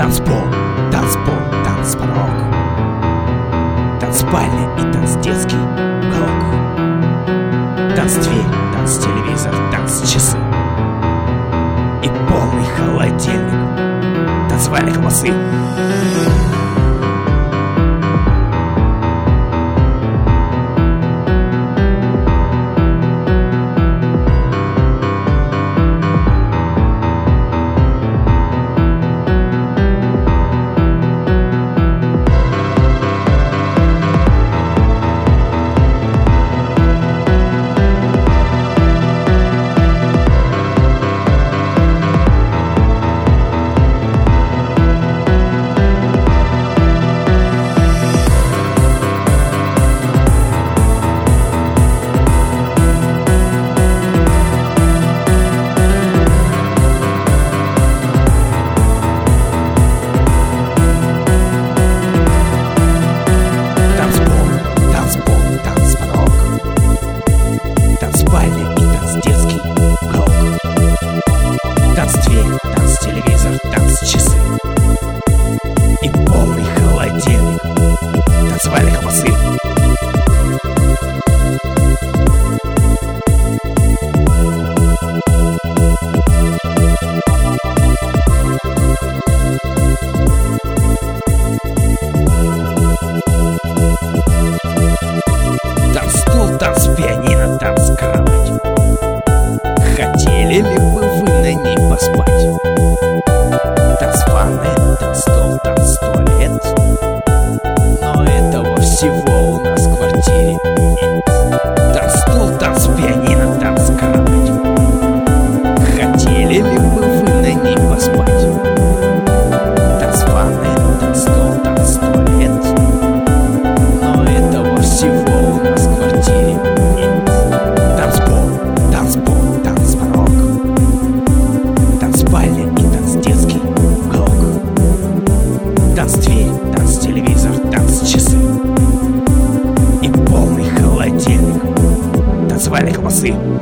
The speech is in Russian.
Танцпол, танцпол, танцпорог, танцпальня и танцдетский уголок, танцдверь, танцтелевизор, танцчасы и полный холодильник танцевальной колбасы. Танцдверь, танцтелевизор, танцчасы и полный холодильник танцевальной колбасы. Танцстул, танцпианино, танцкровать. Хотели ли бы вы на ней поспать? Танцванная, танцстол, танцтуалет, но этого всего у нас в квартире нет. Танцстул, танцпианино, танцкровать. Хотели ли бы вы на ней поспать? Танцванная, танцстол, танцтуалет, но этого всего у нас в квартире нет. Танцпол, танцпол, танцпорог, танцпальня и танцдетский уголок, танцдверь, танцтелевизор, танцчасы и полный холодильник танцевальной колбасы.